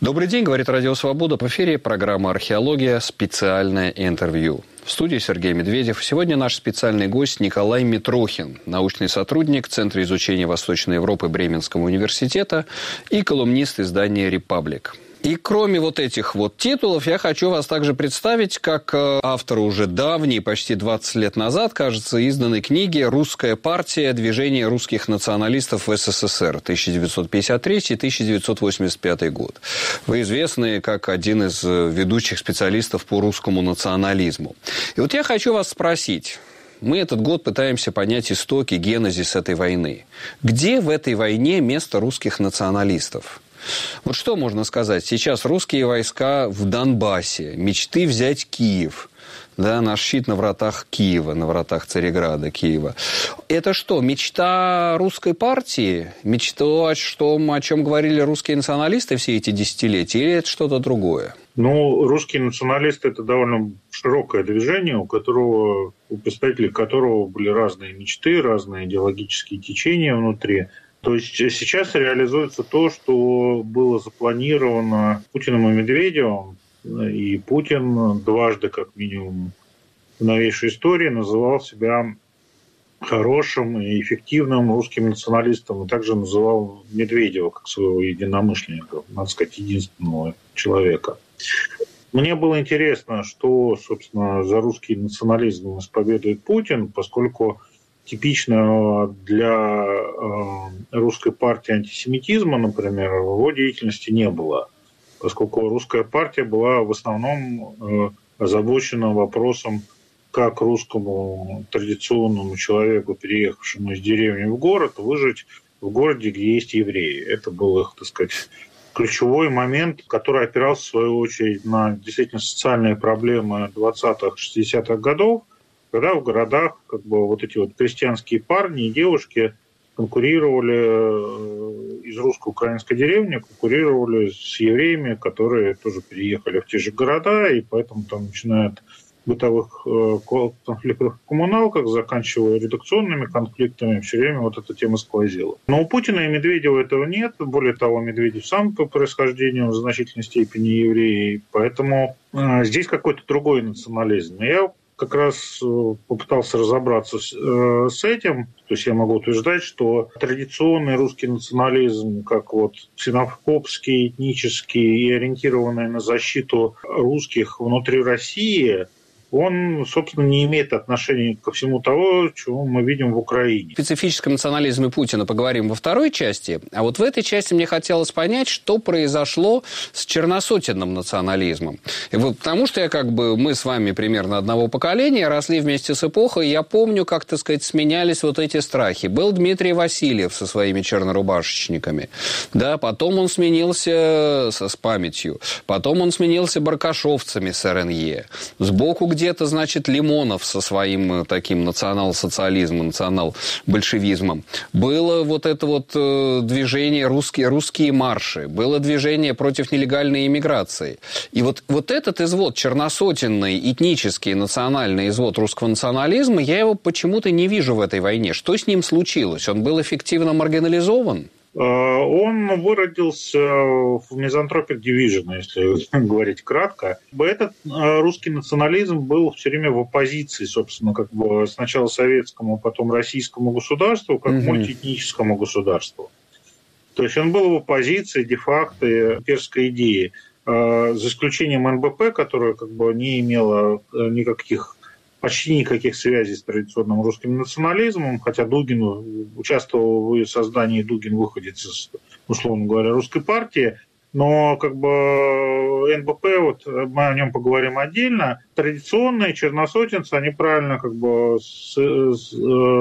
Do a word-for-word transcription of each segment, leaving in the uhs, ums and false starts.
Добрый день, говорит Радио Свобода. В эфире программа «Археология. Специальное интервью». В студии Сергей Медведев. Сегодня наш специальный гость Николай Митрохин, научный сотрудник Центра изучения Восточной Европы Бременского университета и колумнист издания «Репаблик». И кроме вот этих вот титулов, я хочу вас также представить как автора уже давней, почти двадцать лет назад, кажется, изданной книги «Русская партия. Движение русских националистов в СССР. тысяча девятьсот пятьдесят третий - тысяча девятьсот восемьдесят пятый год». Вы известны как один из ведущих специалистов по русскому национализму. И вот я хочу вас спросить. Мы этот год пытаемся понять истоки, генезис этой войны. Где в этой войне место русских националистов? Вот что можно сказать? Сейчас русские войска в Донбассе, мечты взять Киев, да, наш щит на вратах Киева, на вратах Цареграда, Киева. Это что, мечта русской партии? Мечта о том, о чем говорили русские националисты все эти десятилетия? Или это что-то другое? Ну, русские националисты – это довольно широкое движение, у которого, у представителей которого были разные мечты, разные идеологические течения внутри. То есть сейчас реализуется то, что было запланировано Путиным и Медведевым, и Путин дважды, как минимум, в новейшей истории называл себя хорошим и эффективным русским националистом, и также называл Медведева как своего единомышленника, надо сказать, единственного человека. Мне было интересно, что, собственно, за русский национализм исповедует Путин, поскольку типично для э, русской партии антисемитизма, например, в его деятельности не было, поскольку русская партия была в основном э, озабочена вопросом, как русскому традиционному человеку, переехавшему из деревни в город, выжить в городе, где есть евреи. Это был их, так сказать, ключевой момент, который опирался, в свою очередь, на действительно социальные проблемы двадцатых-шестидесятых годов, когда в городах как бы вот эти вот крестьянские парни и девушки конкурировали из русско-украинской деревни, конкурировали с евреями, которые тоже переехали в те же города, и поэтому там начиная от бытовых конфликтов в коммуналках, заканчивая редакционными конфликтами, все время вот эта тема сквозила. Но у Путина и Медведева этого нет. Более того, Медведев сам по происхождению в значительной степени еврей, поэтому э, здесь какой-то другой национализм. Я как раз попытался разобраться с, э, с этим. То есть я могу утверждать, что традиционный русский национализм, как вот ксенофобский, этнический и ориентированный на защиту русских внутри России, он, собственно, не имеет отношения ко всему того, чего мы видим в Украине. О специфическом национализме Путина поговорим во второй части. А вот в этой части мне хотелось понять, что произошло с черносотенным национализмом. И вот потому что я как бы, мы с вами примерно одного поколения, росли вместе с эпохой, я помню, как, так сказать, сменялись вот эти страхи. Был Дмитрий Васильев со своими чернорубашечниками. Да, потом он сменился с, с памятью. Потом он сменился баркашовцами с эр эн е. Сбоку где где-то, значит, Лимонов со своим таким национал-социализмом, национал-большевизмом. Было вот это вот движение «Русские, русские марши», было движение против нелегальной иммиграции. И вот, вот этот извод, черносотенный, этнический, национальный извод русского национализма, я его почему-то не вижу в этой войне. Что с ним случилось? Он был эффективно маргинализован? Он выродился в Misanthropic Division, если говорить кратко. Этот русский национализм был все время в оппозиции, собственно, как бы сначала советскому, потом российскому государству, как mm-hmm. мультиэтническому государству. То есть он был в оппозиции де-факто имперской идеи, за исключением эн бэ пэ, которая как бы не имела никаких почти никаких связей с традиционным русским национализмом, хотя Дугин участвовал в ее создании, Дугин выходец из, условно говоря, русской партии, но как бы эн бэ пэ, вот мы о нем поговорим отдельно, традиционные черносотенцы, они правильно как бы с, с,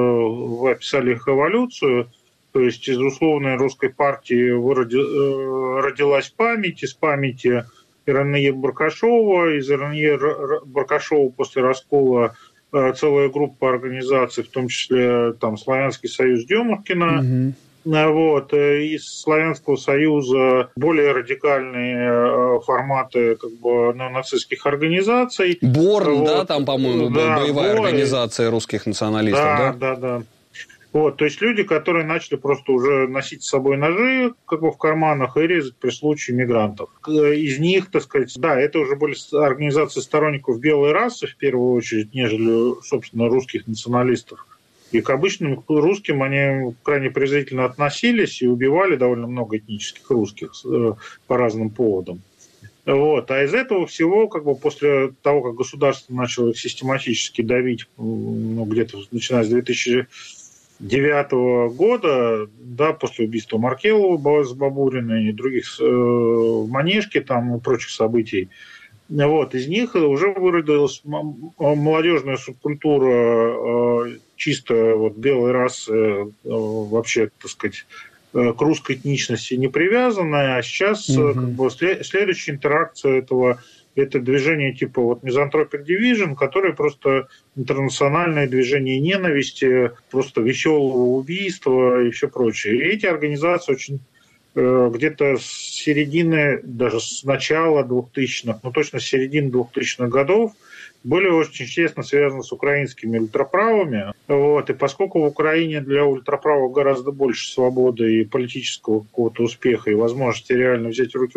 э, описали их эволюцию, то есть из условной русской партии выроди, э, родилась память, из памяти эр эн е Баркашова, из эр эн е Баркашова после раскола э, целая группа организаций, в том числе там Славянский союз Демушкина, mm-hmm. вот, из Славянского союза более радикальные э, форматы как бы нацистских организаций. Борн, вот. да, там, по-моему, да, была боевая Борн. Организация русских националистов, да? Да, да, да. Вот, то есть люди, которые начали просто уже носить с собой ножи как бы в карманах и резать при случае мигрантов. Из них, так сказать, да, это уже были организации сторонников белой расы в первую очередь, нежели, собственно, русских националистов. И к обычным русским они крайне презрительно относились и убивали довольно много этнических русских по разным поводам. Вот. А из этого всего, как бы после того, как государство начало их систематически давить, ну, где-то начиная с две тысячи девятого года, да, после убийства Маркелова с Бабуриной и других э, Манежки там и прочих событий, вот, из них уже выродилась молодежная субкультура э, чисто вот, белой расы, э, вообще, так сказать, к русской этничности не привязанная, а сейчас mm-hmm. как бы, следующая интеракция этого это движение типа вот Misanthropic Division, которое просто интернациональное движение ненависти, просто веселого убийства и все прочее. И эти организации очень э, где-то с середины, даже с начала двухтысячных, ну точно с середины двухтысячных годов, были очень тесно связаны с украинскими ультраправыми. Вот. И поскольку в Украине для ультраправых гораздо больше свободы и политического какого-то успеха и возможности реально взять в руки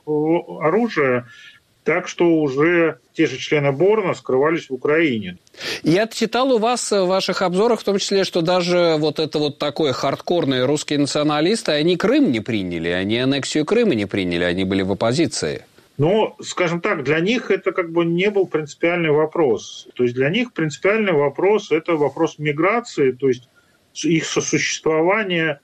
оружие, так что уже те же члены Борна скрывались в Украине. Я читал у вас в ваших обзорах, в том числе, что даже вот это вот такое хардкорные русские националисты, они Крым не приняли, они аннексию Крыма не приняли, они были в оппозиции. Ну, скажем так, для них это как бы не был принципиальный вопрос. То есть для них принципиальный вопрос – это вопрос миграции, то есть их сосуществования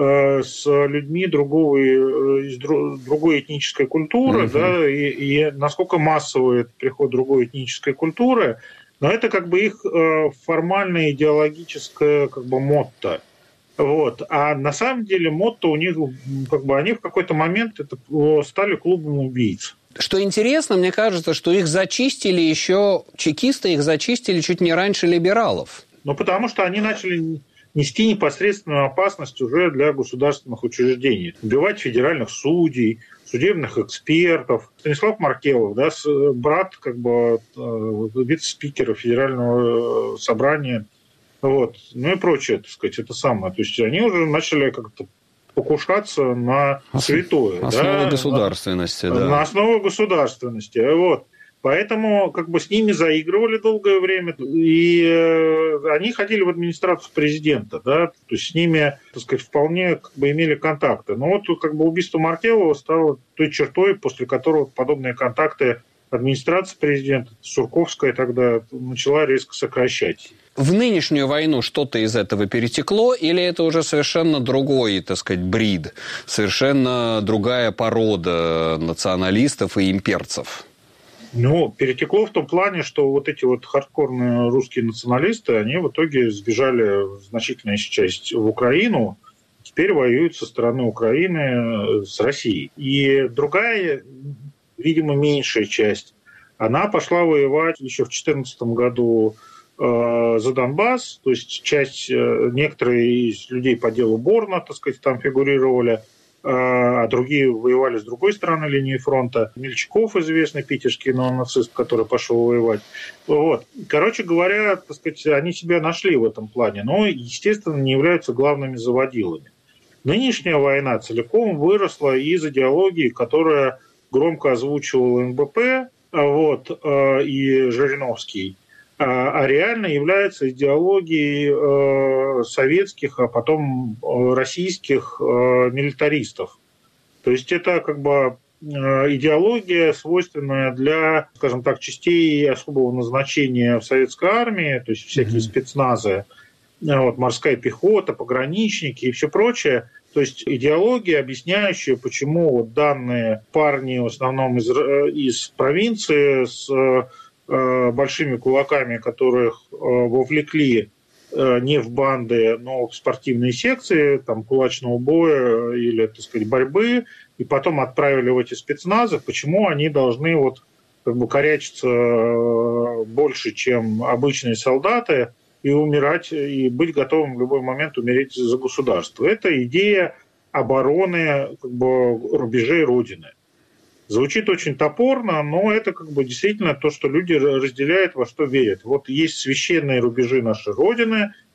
с людьми другого, из другой этнической культуры, uh-huh. да, и, и насколько массовый приход другой этнической культуры, но это как бы их формальное идеологическое как бы мотто. Вот. А на самом деле мотто у них, как бы они в какой-то момент это стали клубом убийц. Что интересно, мне кажется, что их зачистили еще, чекисты их зачистили чуть не раньше либералов. Ну, потому что они начали нести непосредственную опасность уже для государственных учреждений. Убивать федеральных судей, судебных экспертов. Станислав Маркелов, да, брат как бы вице-спикера Федерального собрания, вот, ну и прочее, так сказать, это самое. То есть они уже начали как-то покушаться на святое. Основа да, государственности, на, да. На основу государственности, вот. Поэтому как бы с ними заигрывали долгое время, и э, они ходили в администрацию президента, да, то есть с ними, так сказать, вполне как бы имели контакты. Но вот как бы убийство Маркелова стало той чертой, после которого подобные контакты администрации президента, Сурковская тогда начала резко сокращать. В нынешнюю войну что-то из этого перетекло, или это уже совершенно другой, так сказать, брид, совершенно другая порода националистов и имперцев? Ну, перетекло в том плане, что вот эти вот хардкорные русские националисты, они в итоге сбежали значительная часть в Украину, теперь воюют со стороны Украины с Россией. И другая, видимо, меньшая часть, она пошла воевать еще в две тысячи четырнадцатом году э, за Донбасс, то есть часть, э, некоторые из людей по делу Борна, так сказать, там фигурировали, а другие воевали с другой стороны линии фронта. Мельчаков, известный питерский неонацист, который пошел воевать. Вот. Короче говоря, так сказать, они себя нашли в этом плане, но, естественно, не являются главными заводилами. Нынешняя война целиком выросла из идеологии, которая громко озвучивал эн бэ пэ вот, и Жириновский, а реально является идеологией советских, а потом российских милитаристов. То есть это как бы идеология, свойственная для, скажем так, частей особого назначения в советской армии, то есть всякие mm-hmm. спецназы, вот, морская пехота, пограничники и все прочее. То есть идеология, объясняющая, почему вот данные парни, в основном из, из провинции, с большими кулаками, которых вовлекли не в банды, но в спортивные секции, там, кулачного боя или, так сказать, борьбы, и потом отправили в эти спецназы, почему они должны вот как бы корячиться больше, чем обычные солдаты, и умирать, и быть готовым в любой момент умереть за государство. Это идея обороны как бы рубежей Родины. Звучит очень топорно, но это как бы действительно то, что люди разделяют, во что верят. Вот есть священные рубежи нашей Родины,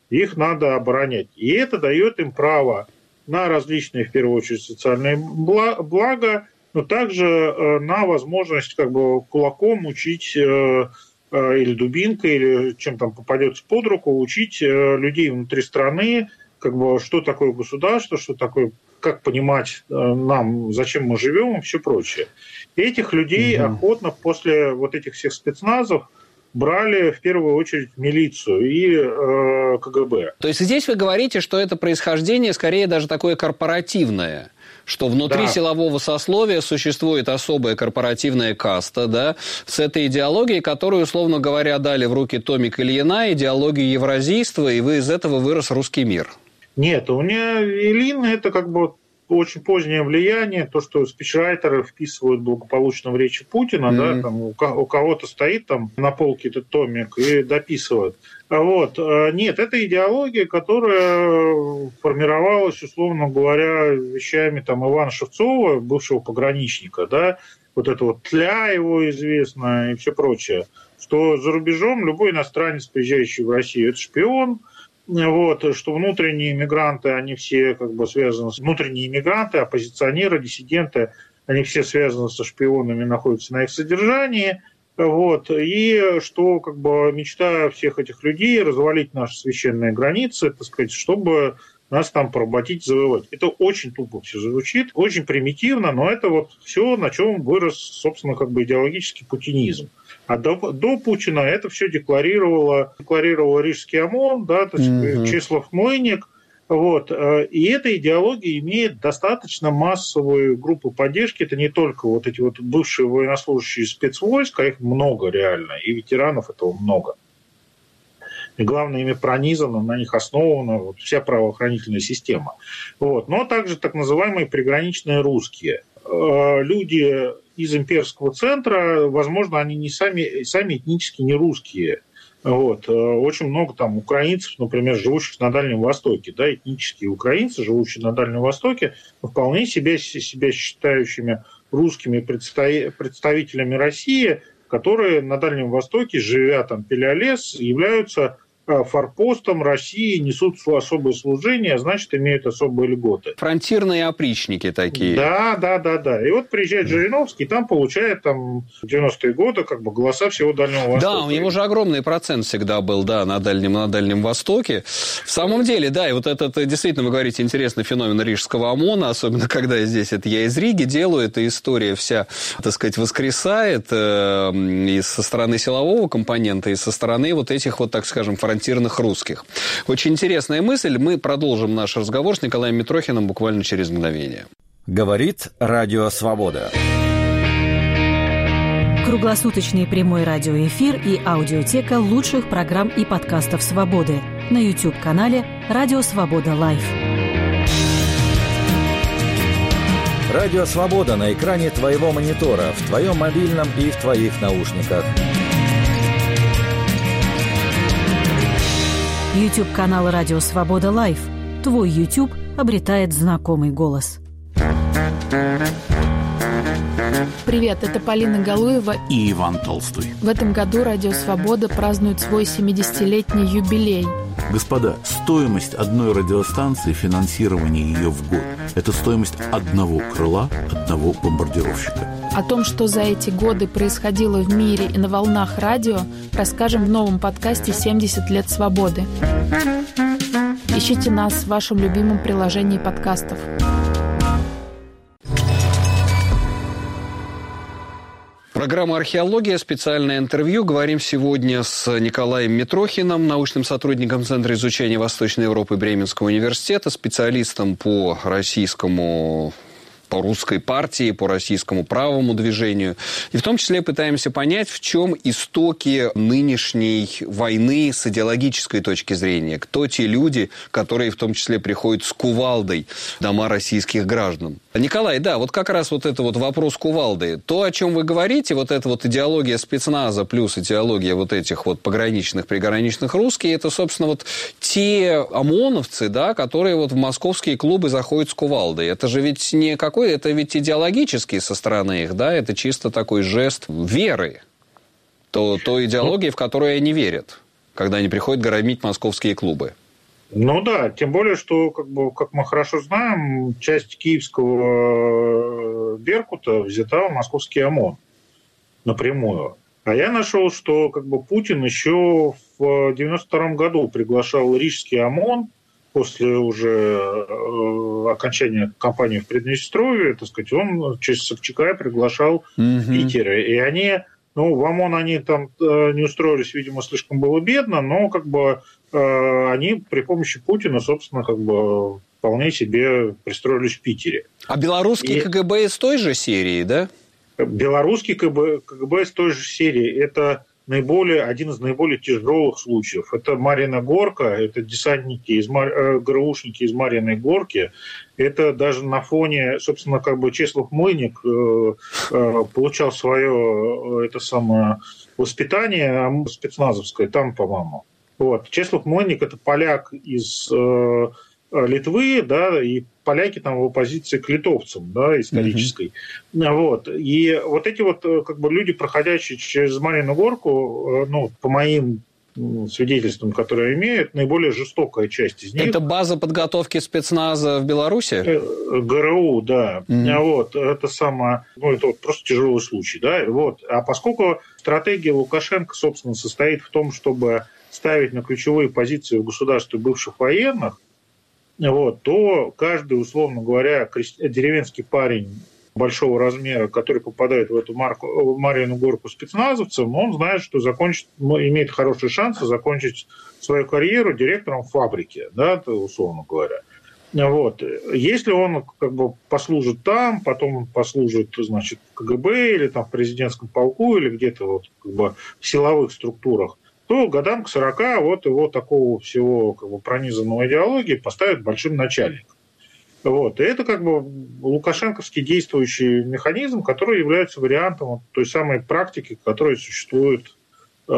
их надо оборонять. И это дает им право на различные, в первую очередь, социальные блага, но также на возможность как бы кулаком учить или дубинкой, или чем там попадется под руку, учить людей внутри страны, как бы, что такое государство, что такое, как понимать нам, зачем мы живем и все прочее. И этих людей угу. охотно после вот этих всех спецназов брали в первую очередь милицию и э, ка гэ бэ. То есть здесь вы говорите, что это происхождение скорее даже такое корпоративное, что внутри да. силового сословия существует особая корпоративная каста, да, с этой идеологией, которую, условно говоря, дали в руки Томик Ильина, идеологию евразийства, и вы из этого вырос русский мир. Нет, у меня Ильин это как бы очень позднее влияние, то, что спичрайтеры вписывают благополучно в речи Путина, mm-hmm. да, там, у кого-то стоит там на полке этот томик и дописывает. Вот. Нет, это идеология, которая формировалась, условно говоря, вещами там, Ивана Шевцова, бывшего пограничника, да, вот это вот тля его известно и все прочее, что за рубежом любой иностранец, приезжающий в Россию, это шпион. Вот, что внутренние мигранты, они все как бы связаны с... Внутренние мигранты, оппозиционеры, диссиденты, они все связаны со шпионами, находятся на их содержании. Вот, и что как бы мечта всех этих людей развалить наши священные границы, так сказать, чтобы нас там поработить, завоевать. Это очень тупо все звучит, очень примитивно, но это вот все, на чем вырос, собственно, как бы идеологический путинизм. А до, до Путина это все декларировало, декларировал Рижский ОМОН, да, то есть mm-hmm. Чеслав Мойник. Вот. И эта идеология имеет достаточно массовую группу поддержки. Это не только вот эти вот бывшие военнослужащие спецвойск, а их много реально, и ветеранов этого много. И главное, ими пронизана, на них основана вот вся правоохранительная система. Вот. Но также так называемые приграничные русские. Люди из имперского центра, возможно, они не сами, сами этнически не русские. Вот. Очень много там украинцев, например, живущих на Дальнем Востоке. Да, этнические украинцы, живущие на Дальнем Востоке, вполне себя, себя считающими русскими представителями России, которые на Дальнем Востоке, живя там, пиля лес, являются форпостом России, несут особое служение, а значит, имеют особые льготы. Фронтирные опричники такие. Да, да, да, да. И вот приезжает Жириновский, и там получает там, в девяностые годы как бы, голоса всего Дальнего Востока. Да, у него же огромный процент всегда был, да, на Дальнем, на Дальнем Востоке. В самом деле, да, и вот этот, действительно, вы говорите, интересный феномен Рижского ОМОНа, особенно когда здесь, это я из Риги делаю, эта история вся, так сказать, воскресает э, и со стороны силового компонента, и со стороны вот этих вот, так скажем, фронтирных русских. Очень интересная мысль. Мы продолжим наш разговор с Николаем Митрохиным буквально через мгновение. Говорит Радио Свобода. Круглосуточный прямой радиоэфир и аудиотека лучших программ и подкастов «Свободы» на YouTube-канале «Радио Свобода Лайв». Радио Свобода на экране твоего монитора, в твоем мобильном и в твоих наушниках. YouTube-канал «Радио Свобода Лайв». Твой YouTube обретает знакомый голос. Привет, это Полина Галуева и Иван Толстой. В этом году «Радио Свобода» празднует свой семидесятилетний юбилей. Господа, стоимость одной радиостанции, финансирование ее в год – это стоимость одного крыла, одного бомбардировщика. О том, что за эти годы происходило в мире и на волнах радио, расскажем в новом подкасте «семьдесят лет свободы». Ищите нас в вашем любимом приложении подкастов. Программа «Археология», специальное интервью. Говорим сегодня с Николаем Митрохиным, научным сотрудником Центра изучения Восточной Европы Бременского университета, специалистом по российскому... по русской партии, по российскому правому движению. И в том числе пытаемся понять, в чем истоки нынешней войны с идеологической точки зрения. Кто те люди, которые в том числе приходят с кувалдой в дома российских граждан. Николай, да, вот как раз вот это вот вопрос кувалды. То, о чем вы говорите, вот эта вот идеология спецназа плюс идеология вот этих вот пограничных, приграничных русских, это, собственно, вот те ОМОНовцы, да, которые вот в московские клубы заходят с кувалдой. Это же ведь не какой, это ведь идеологический со стороны их, да, это чисто такой жест веры. То, то идеологии, в которую они верят, когда они приходят громить московские клубы. Ну да, тем более, что, как бы, как мы хорошо знаем, часть киевского Беркута взята в московский ОМОН напрямую. А я нашел, что как бы Путин еще в девяносто втором году приглашал Рижский ОМОН после уже э, окончания кампании в Приднестровье, так сказать, он через Собчака приглашал mm-hmm. в Питер. И они, ну, в ОМОН они там э, не устроились, видимо, слишком было бедно, но как бы э, они при помощи Путина, собственно, как бы вполне себе пристроились в Питере. А белорусский И... КГБ из той же серии, да? Белорусский КГБ, КГБ из той же серии – это наиболее, один из наиболее тяжелых случаев. Это Марьина Горка, это десантники, из, ГРУшники из Марьиной Горки. Это даже на фоне, собственно, как бы Чеслов Мыльник э, э, получал свое это самое воспитание спецназовское там, по-моему. Вот. Чеслов Мыльник – это поляк из э, Литвы, да, и поляки там в оппозиции к литовцам, да, исторической. Mm-hmm. Вот. И вот эти вот как бы люди, проходящие через Марьину Горку, ну, по моим свидетельствам, которые имеют, наиболее жестокая часть из них. Это база подготовки спецназа в Беларуси? ГРУ, да. Mm-hmm. Вот. Это самое, ну, это вот просто тяжелый случай, да. Вот. А поскольку стратегия Лукашенко, собственно, состоит в том, чтобы ставить на ключевые позиции в государстве бывших военных, вот, то каждый, условно говоря, деревенский парень большого размера, который попадает в эту марку, Марьину Горку спецназовцем, он знает, что закончит, имеет хорошие шансы закончить свою карьеру директором фабрики, да, условно говоря. Вот. Если он как бы послужит там, потом послужит, значит, в КГБ или там в президентском полку или где-то вот как бы в силовых структурах, то годам к сорока вот его такого всего как бы пронизанного идеологией поставят большим начальником. Вот. И это как бы лукашенковский действующий механизм, который является вариантом вот той самой практики, которая существует э,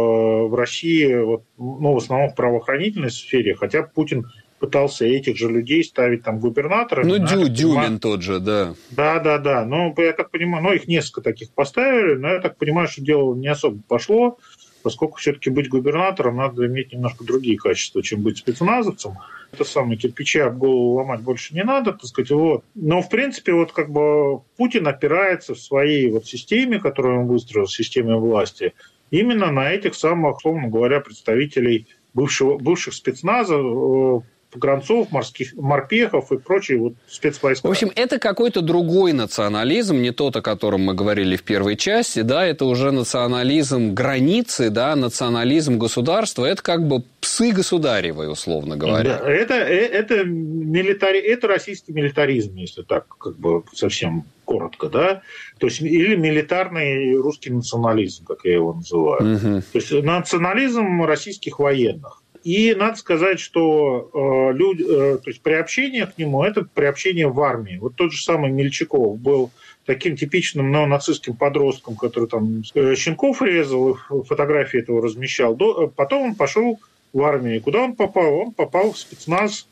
в России, вот, ну, в основном в правоохранительной сфере, хотя Путин пытался этих же людей ставить там губернаторами. Ну, Дю, Дюмин тот же, да. Да, да, да. Ну, я так понимаю, ну, их несколько таких поставили, но я так понимаю, что дело не особо пошло, поскольку все-таки быть губернатором надо иметь немножко другие качества, чем быть спецназовцем. Это самое, кирпичи об голову ломать больше не надо, так сказать, вот. Но, в принципе, вот как бы Путин опирается в своей вот системе, которую он выстроил, системе власти, именно на этих самых, условно говоря, представителей бывшего, бывших спецназов, погранцов, морских, морпехов и прочие вот спецвойска. В общем, это какой-то другой национализм, не тот, о котором мы говорили в первой части, да, это уже национализм границы, да, национализм государства, это как бы псы государевы, условно говоря. Да, это, это, милитари... это российский милитаризм, если так как бы совсем коротко, да, то есть или милитарный русский национализм, как я его называю. Угу. То есть национализм российских военных. И надо сказать, что э, люди, э, то есть приобщение к нему – это приобщение в армии. Вот тот же самый Мельчаков был таким типичным неонацистским подростком, который там э, щенков резал, и фотографии этого размещал. До, потом он пошел в армию. Куда он попал? Он попал в спецназ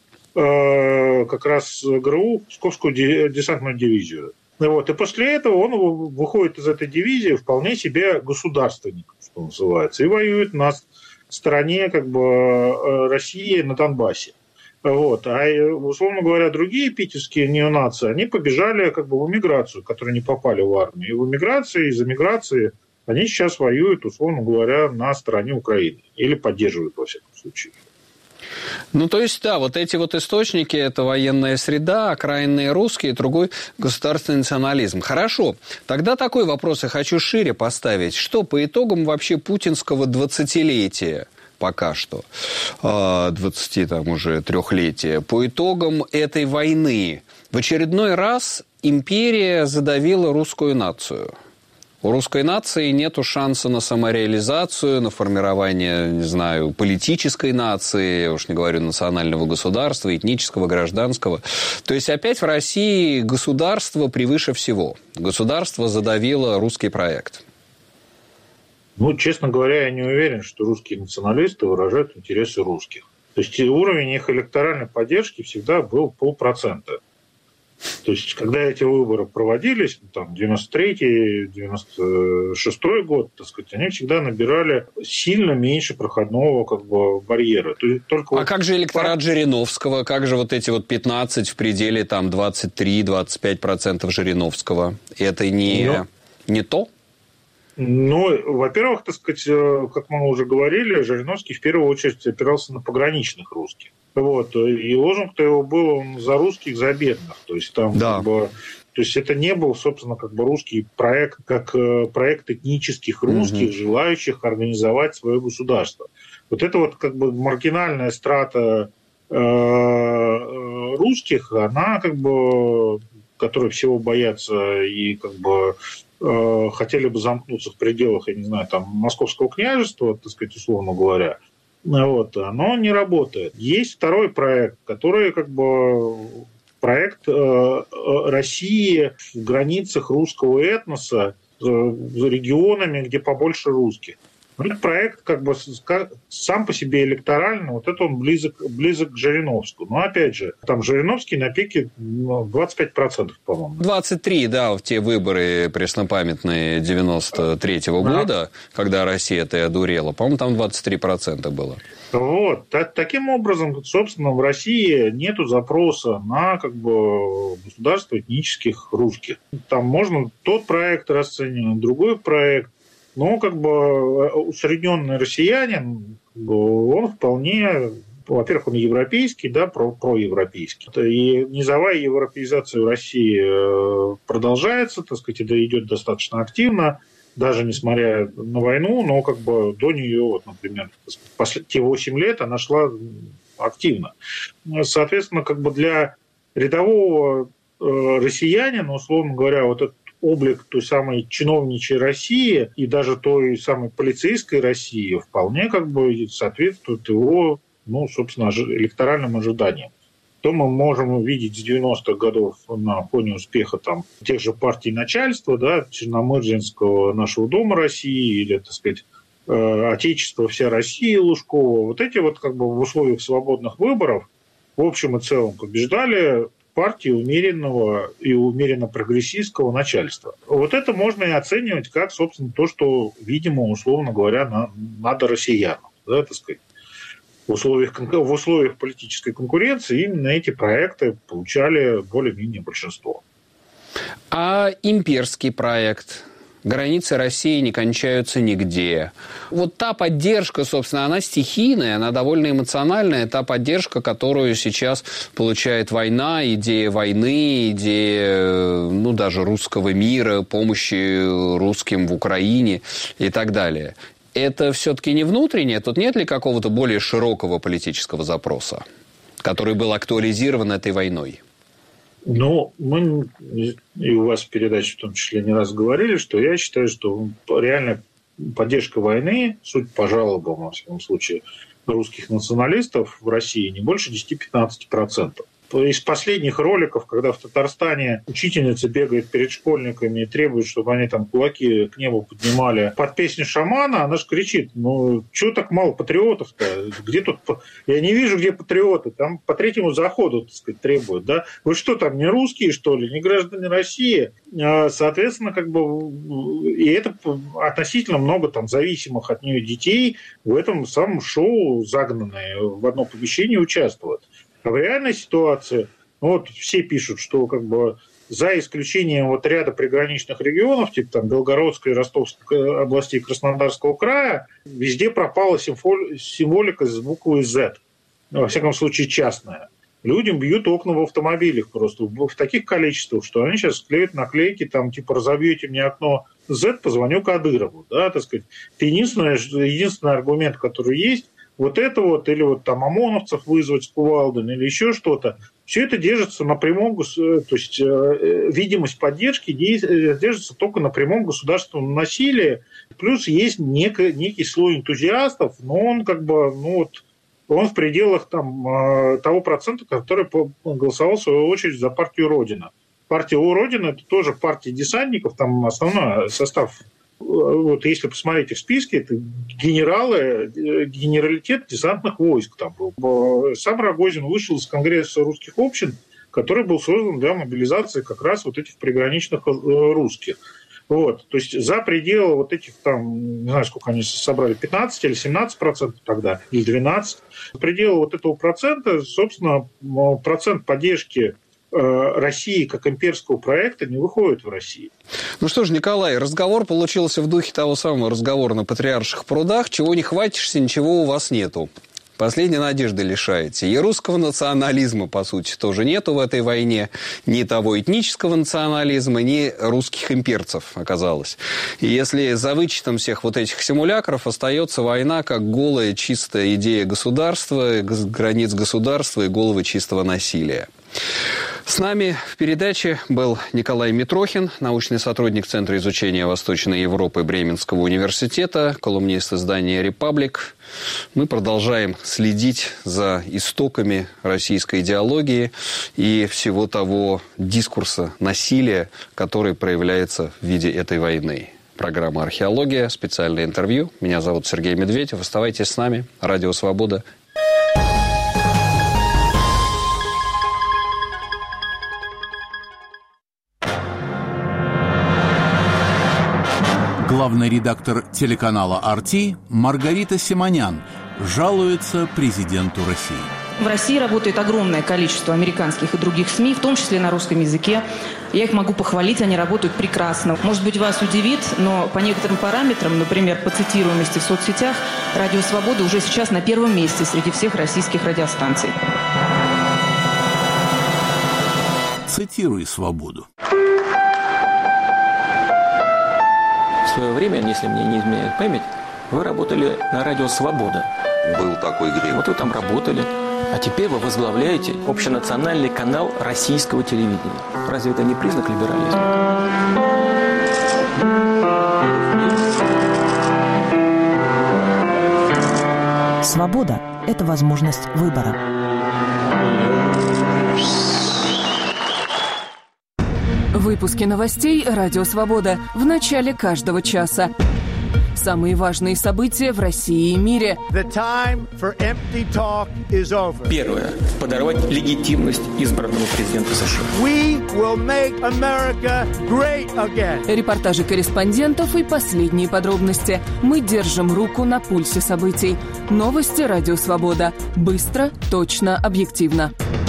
э, как раз ГРУ, Псковскую десантную дивизию. Вот. И после этого он выходит из этой дивизии вполне себе государственником, что называется, и воюет на стороне как бы России на Донбассе. Вот. А, условно говоря, другие питерские неонации, они побежали как бы в эмиграцию, которые не попали в армию. И в эмиграции, из эмиграции они сейчас воюют, условно говоря, на стороне Украины. Или поддерживают, во всяком случае. Ну, то есть, да, вот эти вот источники – это военная среда, окраинные русские, другой государственный национализм. Хорошо. Тогда такой вопрос я хочу шире поставить. Что по итогам вообще путинского двадцатилетия, пока что, двадцати там уже трехлетия, по итогам этой войны в очередной раз империя задавила русскую нацию? У русской нации нету шанса на самореализацию, на формирование, не знаю, политической нации, я уж не говорю национального государства, этнического, гражданского. То есть опять в России государство превыше всего. Государство задавило русский проект. Ну, честно говоря, я не уверен, что русские националисты выражают интересы русских. То есть уровень их электоральной поддержки всегда был полпроцента. То есть, когда эти выборы проводились, там, девяносто третий — девяносто шестой год, так сказать, они всегда набирали сильно меньше проходного как бы барьера. То есть, только а вот... как же электорат Жириновского? Как же вот эти вот пятнадцать в пределе там двадцать три — двадцать пять процентов Жириновского? Это не, ну, не то? Ну, во-первых, так сказать, как мы уже говорили, Жириновский в первую очередь опирался на пограничных русских. Вот. И лозунг-то его был он за русских, за бедных. То есть там да. как бы, то есть это не был, собственно, как бы русский проект, как проект этнических русских, угу. желающих организовать свое государство. Вот это вот как бы маргинальная страта э, русских, она как бы, которые всего боятся и как бы э, хотели бы замкнуться в пределах, я не знаю, там, Московского княжества, так сказать, условно говоря, вот, оно не работает. Есть второй проект, который как бы проект э, России в границах русского этноса, э, регионами, где побольше русских. Этот проект как бы сам по себе электорально, вот это он близок, близок к Жириновскому. Но опять же, там Жириновский на пике двадцать пять процентов, по-моему. двадцать три, да, в те выборы преснопамятные девяносто третьего да. года, когда Россия-то и одурела, по-моему, там двадцать три процента было. Вот. Таким образом, собственно, в России нету запроса на как бы государство этнических русских. Там можно тот проект расценивать, другой проект. Но как бы усредненный россиянин, он вполне, во-первых, он европейский, да, про, проевропейский. И низовая европеизация в России продолжается, так сказать, это идет достаточно активно, даже несмотря на войну, но как бы до нее, вот, например, те восемь лет она шла активно. Соответственно, как бы для рядового россиянина, условно говоря, вот этот облик той самой чиновничьей России и даже той самой полицейской России вполне как бы соответствует его, ну, собственно, электоральным ожиданиям. То мы можем увидеть с девяностых годов на фоне успеха там тех же партий начальства, да, Черномырдинского нашего Дома России или, так сказать, Отечество вся Россия Лужкова. Вот эти вот как бы в условиях свободных выборов в общем и целом побеждали партии умеренного и умеренно прогрессистского начальства. Вот это можно и оценивать как, собственно, то, что, видимо, условно говоря, надо россиянам, да, так сказать. В условиях, в условиях политической конкуренции именно эти проекты получали более-менее большинство. А имперский проект? Границы России не кончаются нигде. Вот та поддержка, собственно, она стихийная, она довольно эмоциональная. Та поддержка, которую сейчас получает война, идея войны, идея, ну, даже русского мира, помощи русским в Украине и так далее. Это все-таки не внутреннее? Тут нет ли какого-то более широкого политического запроса, который был актуализирован этой войной? Ну, мы и у вас в передаче в том числе не раз говорили, что я считаю, что реально поддержка войны, суть по жалобам, во всяком случае, русских националистов в России не больше десять-пятнадцать процентов. Из последних роликов, когда в Татарстане учительница бегает перед школьниками и требует, чтобы они там кулаки к небу поднимали под песню шамана, она же кричит: ну, чего так мало патриотов-то? Где тут... Я не вижу, где патриоты. Там по третьему заходу, так сказать, требуют. Да? Вы что, там не русские, что ли? Не граждане России? Соответственно, как бы... И это относительно много там зависимых от нее детей в этом самом шоу загнанные в одно помещение участвуют. А в реальной ситуации, ну, вот все пишут, что как бы за исключением вот ряда приграничных регионов, типа там Белгородской, Ростовской области и Краснодарского края, везде пропала символика с буквой «Z». Во всяком случае, частная. Людям бьют окна в автомобилях просто в таких количествах, что они сейчас клеят наклейки, там, типа, разобьете мне окно Z, позвоню Кадырову. Да, так сказать. Это единственный, единственный аргумент, который есть. Вот это вот, или вот там ОМОНовцев вызвать с кувалдами, или еще что-то, все это держится на прямом, то есть э, видимость поддержки держится только на прямом государственном насилии. Плюс есть некий, некий слой энтузиастов, но он как бы, ну вот, он в пределах там, э, того процента, который голосовал в свою очередь за партию Родина. Партия Родина – это тоже партия десантников, там основной состав. Вот если посмотрите в списке, это генералы, генералитет десантных войск там был. Сам Рогозин вышел из Конгресса русских общин который был создан для мобилизации как раз вот этих приграничных русских. Вот. То есть за пределы вот этих там, не знаю, сколько они собрали, пятнадцать или семнадцать процентов тогда, или двенадцать. За пределы вот этого процента, собственно, процент поддержки России как имперского проекта не выходит в России. Ну что ж, Николай, разговор получился в духе того самого разговора на Патриарших прудах. Чего не хватишься, ничего у вас нету. Последней надежды лишаете. И русского национализма, по сути, тоже нету в этой войне. Ни того этнического национализма, ни русских имперцев оказалось. И если за вычетом всех вот этих симулякров остается война как голая чистая идея государства, границ государства и голого чистого насилия. С нами в передаче был Николай Митрохин, научный сотрудник Центра изучения Восточной Европы Бременского университета, колумнист издания «Репаблик». Мы продолжаем следить за истоками российской идеологии и всего того дискурса насилия, который проявляется в виде этой войны. Программа «Археология», специальное интервью. Меня зовут Сергей Медведев. Оставайтесь с нами. Радио «Свобода». Главный редактор телеканала ар ти Маргарита Симонян жалуется президенту России. В России работает огромное количество американских и других СМИ, в том числе на русском языке. Я их могу похвалить, они работают прекрасно. Может быть, вас удивит, но по некоторым параметрам, например, по цитируемости в соцсетях, «Радио Свобода» уже сейчас на первом месте среди всех российских радиостанций. Цитируй «Свободу». В свое время, если мне не изменяет память, вы работали на радио «Свобода». Был такой грех. Вот вы там работали. А теперь вы возглавляете общенациональный канал российского телевидения. Разве это не признак либерализма? Свобода – это возможность выбора. Выпуски новостей «Радио Свобода» в начале каждого часа. Самые важные события в России и мире. Первое. Подорвать легитимность избранного президента США. Репортажи корреспондентов и последние подробности. Мы держим руку на пульсе событий. Новости «Радио Свобода». Быстро, точно, объективно.